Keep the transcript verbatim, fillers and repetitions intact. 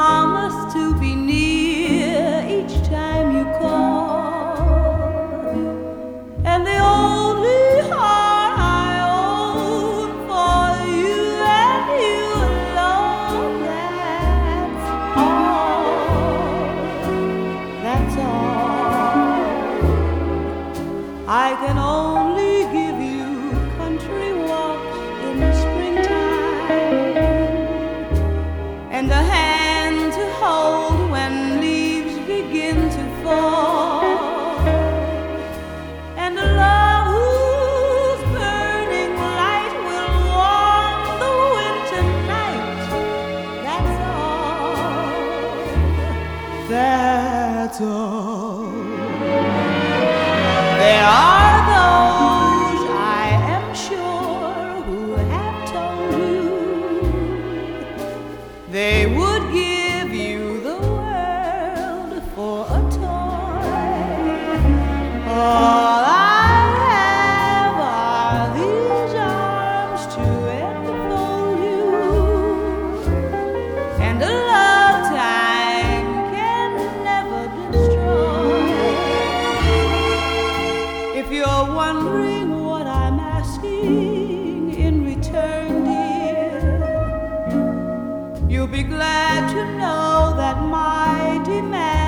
promise to be near each time you call. And the only heart I own for you and you alone, that's all, that's all. I can only give you country walks in the springtime, and a hand to hold when leaves begin to fall, and a love whose burning light will warm the winter night. That's all, that's all. There are those, I am sure, who have told you they would give you the world for a toy. All I have are these arms to enfold you, and a love time can never destroy. If you're wondering what I'm asking in return, dear, you'll be glad to know that my demand